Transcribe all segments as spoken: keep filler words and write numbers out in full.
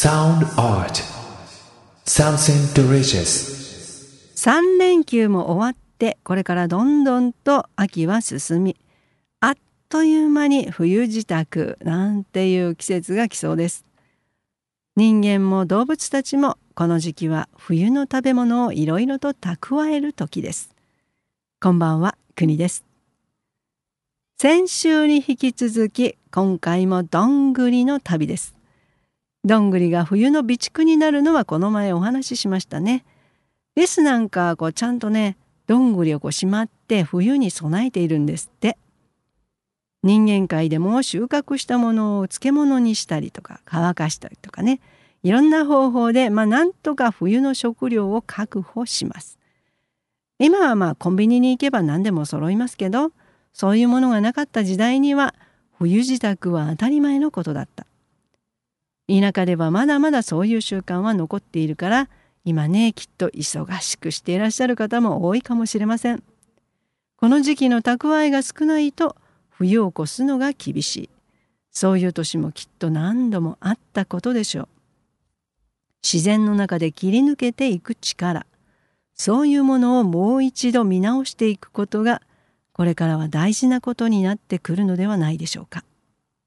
Sound art. Something delicious. さん連休も終わってこれからどんどんと秋は進み、あっという間に冬支度なんていう季節が来そうです。人間も動物たちもこの時期は冬の食べ物をいろいろと蓄える時です。こんばんは、国です。先週に引き続き今回もどんぐりの旅です。どんぐりが冬の備蓄になるのはこの前お話ししましたね。リスなんかこうちゃんとね、どんぐりをこうしまって冬に備えているんですって。人間界でも収穫したものを漬物にしたりとか乾かしたりとかね、いろんな方法でまあなんとか冬の食料を確保します。今はまあコンビニに行けば何でも揃いますけど、そういうものがなかった時代には冬支度は当たり前のことだった。田舎ではまだまだそういう習慣は残っているから、今ねきっと忙しくしていらっしゃる方も多いかもしれません。この時期の蓄えが少ないと冬を越すのが厳しい。そういう年もきっと何度もあったことでしょう。自然の中で切り抜けていく力、そういうものをもう一度見直していくことがこれからは大事なことになってくるのではないでしょうか。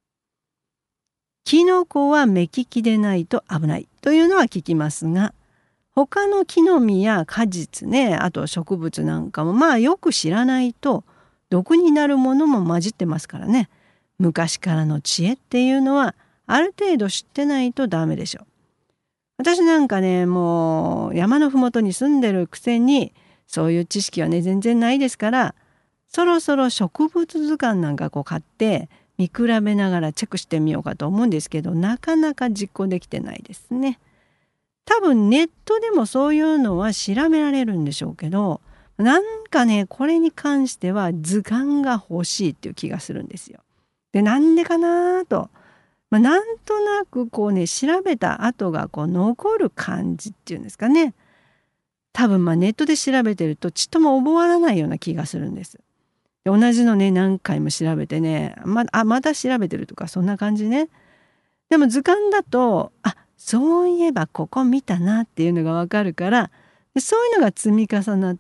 キノコは目利きでないと危ないというのは聞きますが、他の木の実や果実ね、あと植物なんかもまあよく知らないと毒になるものも混じってますからね。昔からの知恵っていうのはある程度知ってないとダメでしょう。私なんかね、もう山のふもとに住んでるくせにそういう知識はね全然ないですから、そろそろ植物図鑑なんかこう買って見比べながらチェックしてみようかと思うんですけど、なかなか実行できてないですね。多分ネットでもそういうのは調べられるんでしょうけど、なんかねこれに関しては図鑑が欲しいっていう気がするんですよ。で、なんでかなと、まあ、なんとなくこうね調べた跡がこう残る感じっていうんですかね。多分まあネットで調べてるとちっとも覚わらないような気がするんです。で、同じのね何回も調べてね、まあまた調べてるとかそんな感じね。でも図鑑だと、あ、そういえばここ見たなっていうのがわかるから、そういうのが積み重なって、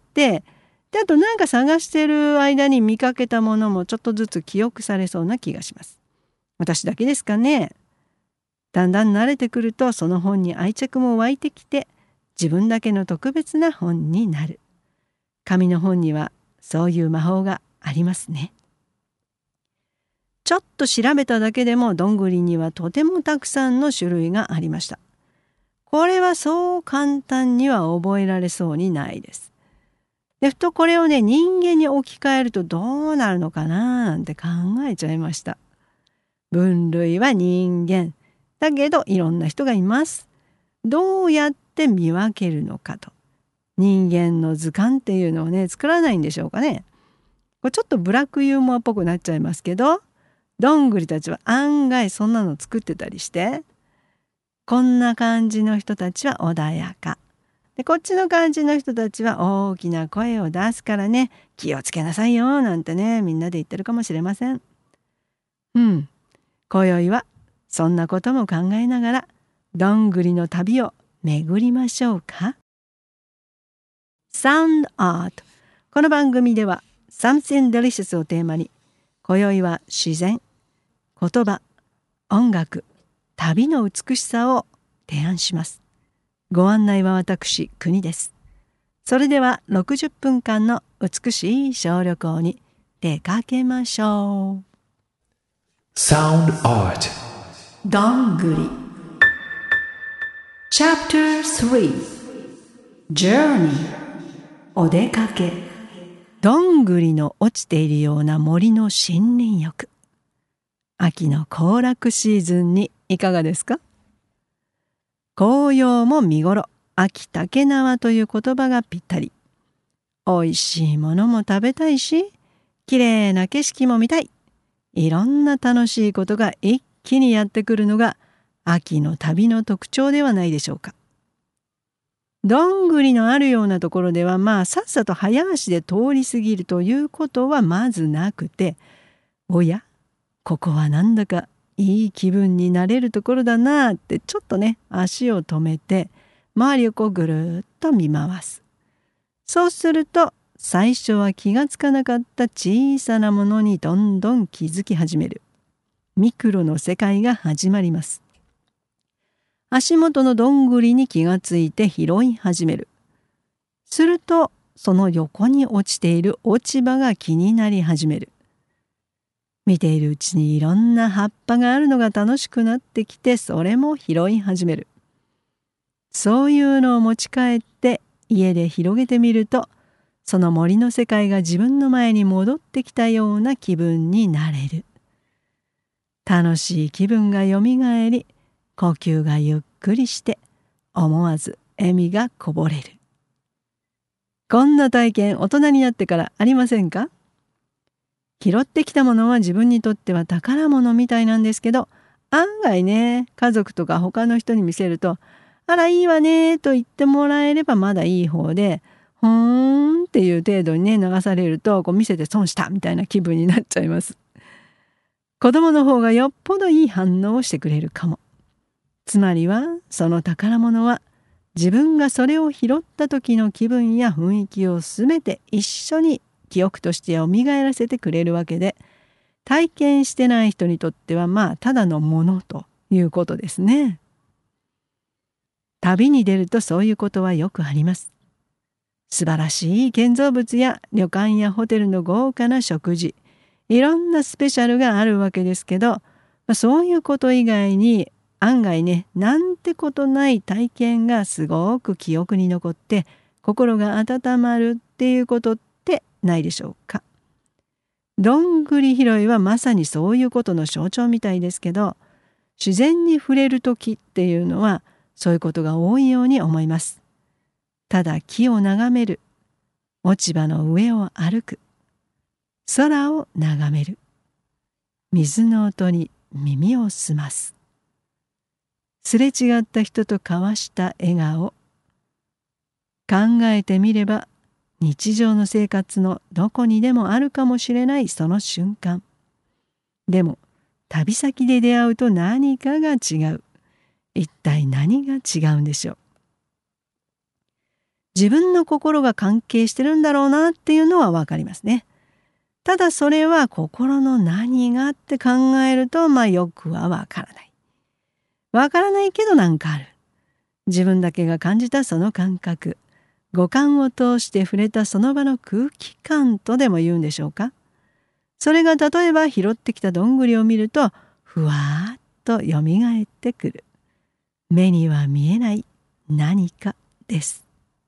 であとなんか探してる間に見かけたものもちょっとずつ記憶されそうな気がします。私だけですかね。だんだん慣れてくるとその本に愛着も湧いてきて、自分だけの特別な本になる。紙の本にはそういう魔法がありますね。ちょっと調べただけでもどんぐりにはとてもたくさんの種類がありました。これはそう簡単には覚えられそうにないです。で、ふとこれをね人間に置き換えるとどうなるのかななんて考えちゃいました。分類は人間だけどいろんな人がいます。どうやって見分けるのかと。人間の図鑑っていうのをね作らないんでしょうかね。これちょっとブラックユーモアっぽくなっちゃいますけど、どんぐりたちは案外そんなの作ってたりして、こんな感じの人たちは穏やかで、こっちの感じの人たちは大きな声を出すからね、気をつけなさいよなんてねみんなで言ってるかもしれません。うん、今宵はそんなことも考えながらどんぐりの旅を巡りましょうか。Sound Art。 この番組では Something Delicious をテーマに、今宵は自然、言葉、音楽、旅の美しさを提案します。ご案内は私、国です。それではろくじゅっぷんかんの美しい小旅行に出かけましょう。 Sound art. どんぐり チャプタースリー Journey。 お出かけ。どんぐりの落ちているような森の森林浴。秋の行楽シーズンにいかがですか。紅葉も見頃、秋竹縄という言葉がぴったり。おいしいものも食べたいし、きれいな景色も見たい。いろんな楽しいことが一気にやってくるのが秋の旅の特徴ではないでしょうか。どんぐりのあるようなところではまあさっさと早足で通り過ぎるということはまずなくて、おや、ここはなんだかいい気分になれるところだなってちょっとね足を止めて周りをこうぐるっと見回す。そうすると最初は気がつかなかった小さなものにどんどん気づき始める。ミクロの世界が始まります。足元のどんぐりに気がついて拾い始める。するとその横に落ちている落ち葉が気になり始める。見ているうちにいろんな葉っぱがあるのが楽しくなってきて、それも拾い始める。そういうのを持ち帰って家で広げてみると、その森の世界が自分の前に戻ってきたような気分になれる。楽しい気分がよみがえり、呼吸がゆっくりして思わず笑みがこぼれる。こんな体験大人になってからありませんか？拾ってきたものは自分にとっては宝物みたいなんですけど、案外ね、家族とか他の人に見せると、あらいいわねと言ってもらえればまだいい方で、ほーんっていう程度にね流されると、こう見せて損したみたいな気分になっちゃいます。子供の方がよっぽどいい反応をしてくれるかも。つまりはその宝物は自分がそれを拾った時の気分や雰囲気をすべて一緒に記憶として蘇らせてくれるわけで、体験してない人にとってはまあただのものということですね。旅に出るとそういうことはよくあります。素晴らしい建造物や旅館やホテルの豪華な食事、いろんなスペシャルがあるわけですけど、そういうこと以外に案外ね、なんてことない体験がすごく記憶に残って心が温まるっていうことってないでしょうか。どんぐり拾いはまさにそういうことの象徴みたいですけど、自然に触れる時っていうのはそういうことが多いように思います。ただ木を眺める、落ち葉の上を歩く、空を眺める、水の音に耳を澄ます、すれ違った人と交わした笑顔、考えてみれば日常の生活のどこにでもあるかもしれないその瞬間。でも旅先で出会うと何かが違う。一体何が違うんでしょう。自分の心が関係してるんだろうなっていうのはわかりますね。ただそれは心の何がって考えるとまあよくはわからない。わからないけどなんかある。自分だけが感じたその感覚、五感を通して触れたその場の空気感とでも言うんでしょうか。それが例えば拾ってきたどんぐりを見るとふわーっとよみがえってくる。目には見えない何かです。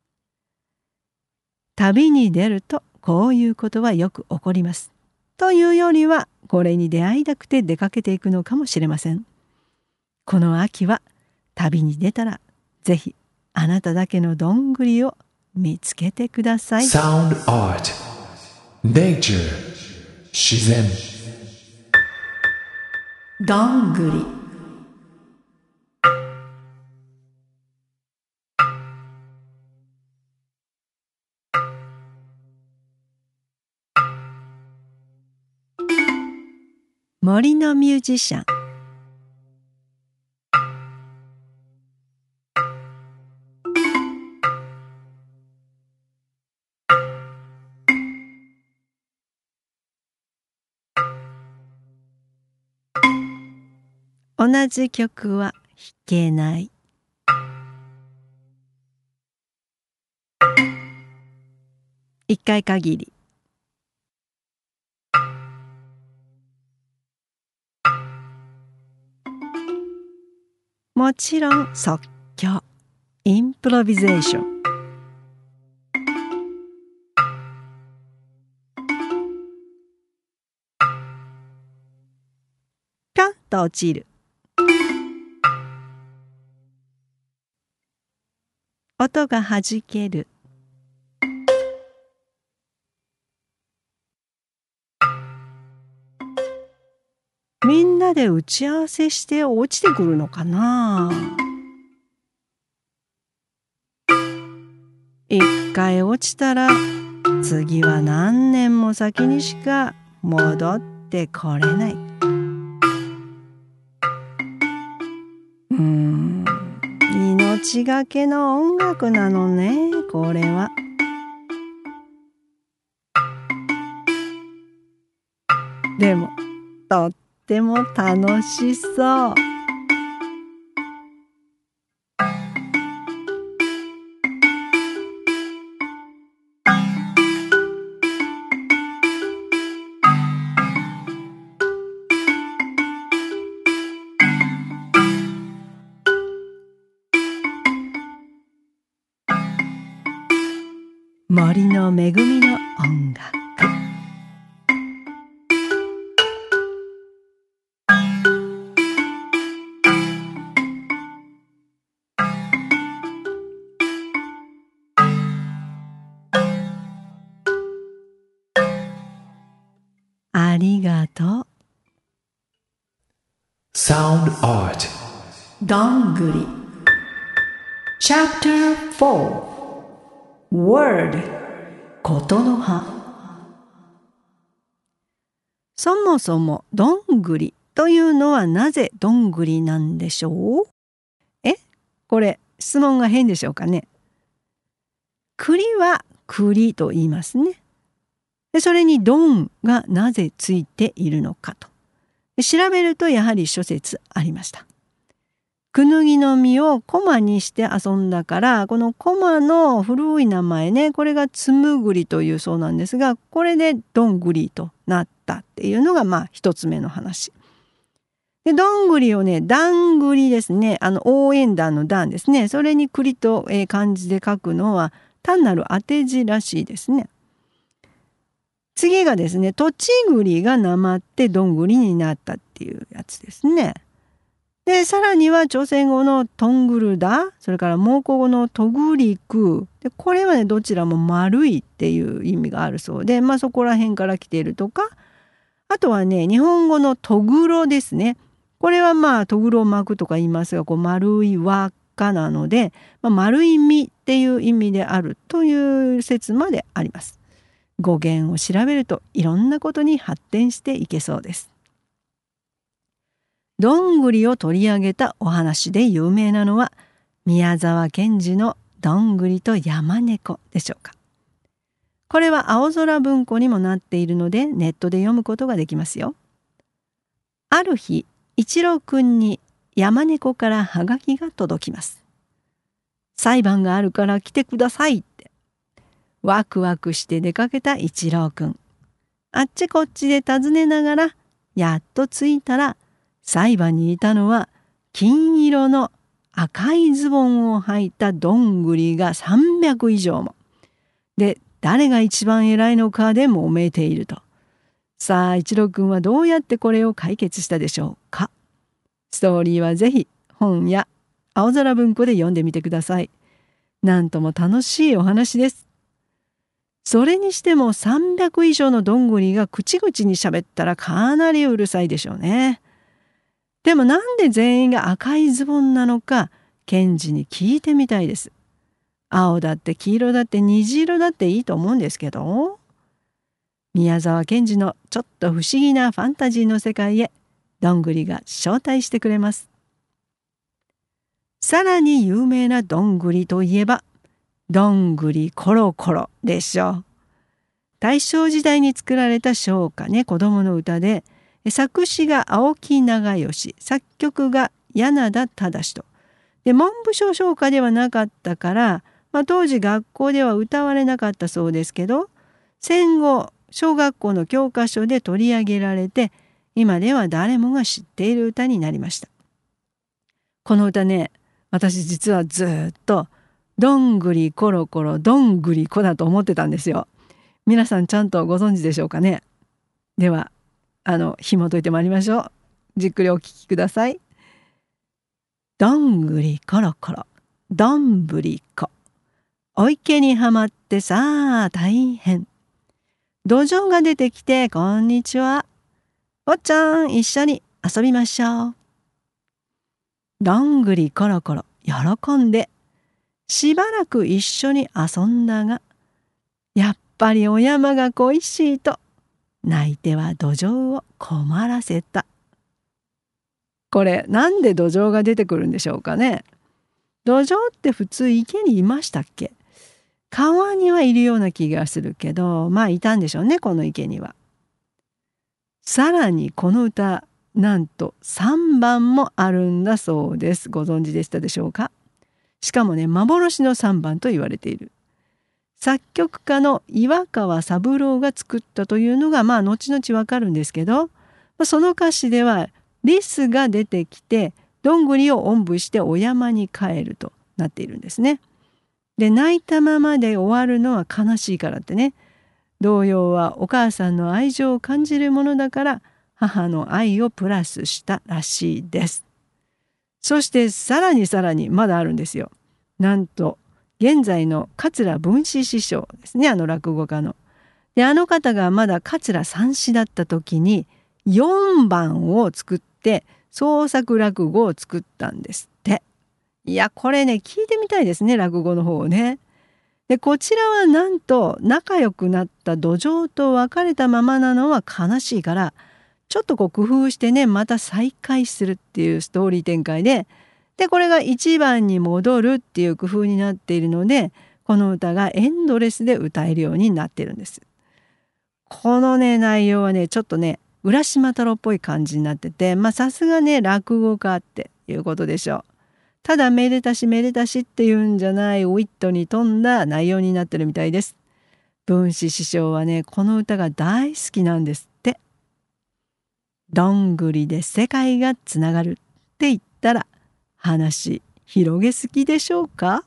旅に出るとこういうことはよく起こります。というよりはこれに出会いたくて出かけていくのかもしれません。この秋は旅に出たらぜひあなただけのどんぐりを見つけてください。 Sound Art Nature 自然どんぐり。森のミュージシャン。同じ曲は弾けない。一回限り。もちろん即興、インプロビゼーション。ピョンと落ちる。音がはじける。みんなで打ち合わせして落ちてくるのかな。一回落ちたら次は何年も先にしか戻ってこれない。 ーん、命がけの音楽なのね、これは。でも、とっても楽しそう。森の恵みの音楽。ありがとう。 Sound Art どんぐり チャプターフォー Word ことの葉。そもそもどんぐりというのはなぜどんぐりなんでしょう？え、これ質問が変でしょうかね。栗は栗と言いますね。でそれにどんがなぜついているのかと。で調べるとやはり諸説ありました。クヌギの実をコマにして遊んだから、このコマの古い名前ね、これがつむぐりというそうなんですが、これでどんぐりとなったっていうのがまあ一つ目の話。でどんぐりをね、だんぐりですね、あの応援団の団ですね、それに栗と、えー、漢字で書くのは単なる当て字らしいですね。次がですね、とちぐりがなまってどんぐりになったっていうやつですね。でさらには朝鮮語のトングルダ、それから蒙古語のトグリクで、これはねどちらも丸いっていう意味があるそうで、まあそこら辺から来ているとか、あとはね日本語のトグロですね。これはまあトグロ巻くとか言いますが、こう丸い輪っかなので、まあ、丸い実っていう意味であるという説まであります。語源を調べるといろんなことに発展していけそうです。どんぐりを取り上げたお話で有名なのは宮沢賢治のどんぐりと山猫でしょうか。これは青空文庫にもなっているのでネットで読むことができますよ。ある日、一郎くんに山猫からハガキが届きます。裁判があるから来てくださいって。ワクワクして出かけた一郎くん。あっちこっちで尋ねながらやっと着いたら、裁判にいたのは金色の赤いズボンを履いたどんぐりがさんびゃく以上も。で、誰が一番偉いのかで揉めていると。さあ、一郎くんはどうやってこれを解決したでしょうか。ストーリーはぜひ本や青空文庫で読んでみてください。なんとも楽しいお話です。それにしてもさんびゃく以上のどんぐりが口々に喋ったらかなりうるさいでしょうね。でもなんで全員が赤いズボンなのか、賢治に聞いてみたいです。青だって黄色だって虹色だっていいと思うんですけど。宮沢賢治のちょっと不思議なファンタジーの世界へ、どんぐりが招待してくれます。さらに有名などんぐりといえば、どんぐりコロコロでしょう。大正時代に作られた唱歌ね、子供の歌で、作詞が青木長吉、作曲が柳田忠と。で、文部省唱歌ではなかったから、まあ、当時学校では歌われなかったそうですけど、戦後小学校の教科書で取り上げられて、今では誰もが知っている歌になりました。この歌ね、私実はずっとどんぐりコロコロどんぐりこだと思ってたんですよ。皆さんちゃんとご存知でしょうかね。ではあの紐解いてまいりましょう。じっくりお聞きください。どんぐりコロコロどんぶりこ、お池にはまってさあ大変。土壌が出てきてこんにちは。おっちゃん一緒に遊びましょう。どんぐりコロコロ喜んでしばらく一緒に遊んだが、やっぱりお山が恋しいと泣いては土壌を困らせた。 これなんで土壌が出てくるんでしょうかね。土壌って普通池にいましたっけ？川にはいるような気がするけど、まあいたんでしょうね、この池には。さらにこの歌、なんとさんばんもあるんだそうです。ご存知でしたでしょうか？しかもね、幻のさんばんと言われている。作曲家の岩川三郎が作ったというのがまあ後々わかるんですけど、その歌詞ではリスが出てきてどんぐりをおんぶしてお山に帰るとなっているんですね。で、泣いたままで終わるのは悲しいからってね。童謡はお母さんの愛情を感じるものだから母の愛をプラスしたらしいです。そしてさらにさらにまだあるんですよ。なんと現在の桂文枝師匠ですね、あの落語家の。で、あの方がまだ桂三枝だった時によんばんを作って創作落語を作ったんですって。いや、これね、聞いてみたいですね、落語の方をね。で、こちらはなんと仲良くなった土壌と別れたままなのは悲しいから、ちょっとこう工夫してね、また再会するっていうストーリー展開で、で、これがいちばんに戻るっていう工夫になっているので、この歌がエンドレスで歌えるようになってるんです。このね、内容はね、ちょっとね、浦島太郎っぽい感じになってて、まあさすがね、落語家っていうことでしょう。ただめでたしめでたしっていうんじゃないウィットに富んだ内容になってるみたいです。文枝師匠はね、この歌が大好きなんですって。どんぐりで世界がつながるって言ったら話広げすぎでしょうか？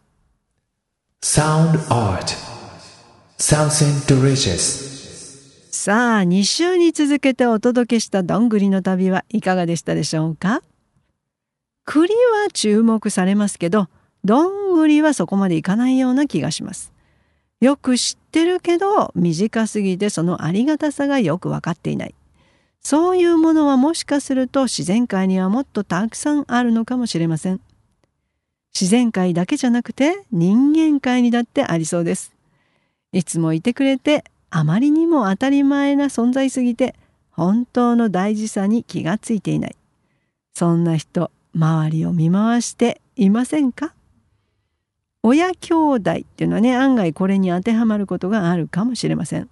Sound art. Sounds delicious. さあ、に週に続けてお届けしたどんぐりの旅はいかがでしたでしょうか？栗は注目されますけど、どんぐりはそこまでいかないような気がします。よく知ってるけど、短すぎてそのありがたさがよくわかっていない。そういうものはもしかすると自然界にはもっとたくさんあるのかもしれません。自然界だけじゃなくて人間界にだってありそうです。いつもいてくれて、あまりにも当たり前な存在すぎて、本当の大事さに気がついていない。そんな人、周りを見回していませんか？親兄弟っていうのはね、案外これに当てはまることがあるかもしれません。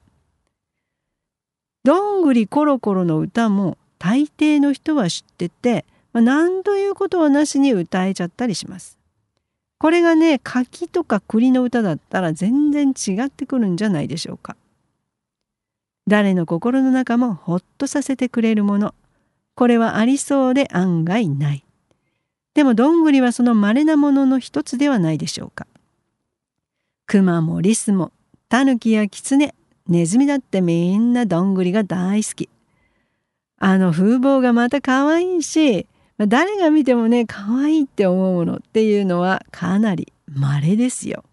どんぐりころころの歌も大抵の人は知ってて、まあ、何ということはなしに歌えちゃったりします。これがね、柿とか栗の歌だったら全然違ってくるんじゃないでしょうか。誰の心の中もほっとさせてくれるもの。これはありそうで案外ない。でもどんぐりはその稀なものの一つではないでしょうか。熊もリスもタヌキやキツネ、ネズミだってみんなどんぐりが大好き。あの風貌がまた可愛いし、誰が見てもね、可愛いって思うものっていうのはかなり稀ですよ。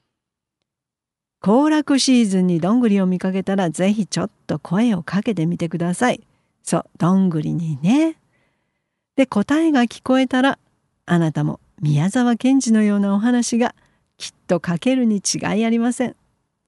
行楽シーズンにどんぐりを見かけたらぜひちょっと声をかけてみてください。そう、どんぐりにね。で、答えが聞こえたら、あなたも宮沢賢治のようなお話がきっと書けるに違いありません。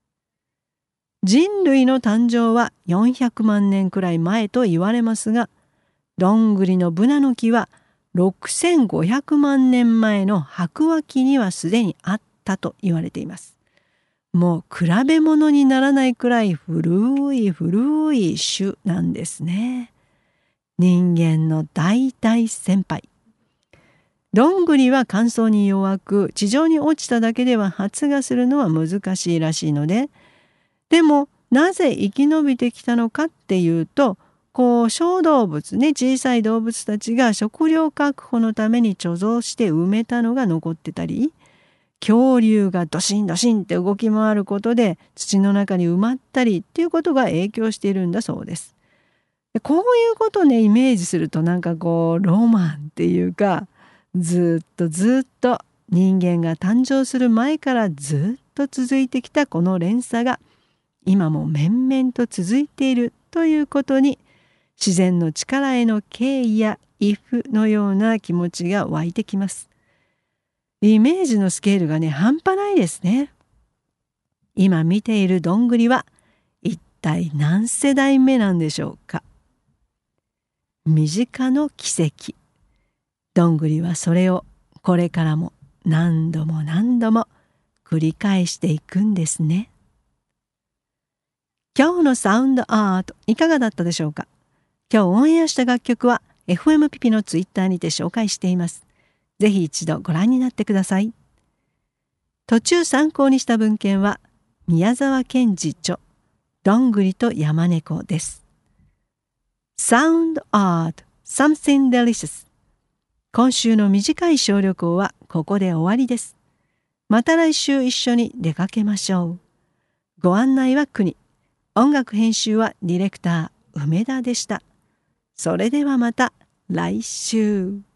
人類の誕生はよんひゃくまんねんくらい前と言われますが、どんぐりのブナの木はろくせんごひゃくまんねんまえの白亜紀にはすでにあったと言われています。もう比べ物にならないくらい古い古い種なんですね。人間の大大先輩。どんぐりは乾燥に弱く、地上に落ちただけでは発芽するのは難しいらしいので、でもなぜ生き延びてきたのかっていうと、こう小動物ね、小さい動物たちが食料確保のために貯蔵して埋めたのが残ってたり、恐竜がドシンドシンって動き回ることで土の中に埋まったりっていうことが影響しているんだそうです。こういうことをね、イメージするとなんかこうロマンっていうか、ずっとずっと人間が誕生する前からずっと続いてきたこの連鎖が今も綿々と続いているということに、自然の力への敬意や畏怖のような気持ちが湧いてきます。イメージのスケールがね、半端ないですね。今見ているどんぐりは一体何世代目なんでしょうか。身近の奇跡。 どんぐりはそれをこれからも何度も何度も繰り返していくんですね。今日のサウンドアートいかがだったでしょうか。今日オンエアした楽曲は エフエム ピピのツイッターにて紹介しています。ぜひ一度ご覧になってください。途中参考にした文献は宮沢賢治著どんぐりと山猫です。Sound Art Something Delicious。今週の短い小旅行はここで終わりです。また来週一緒に出かけましょう。ご案内は国、音楽編集はディレクター梅田でした。それではまた来週。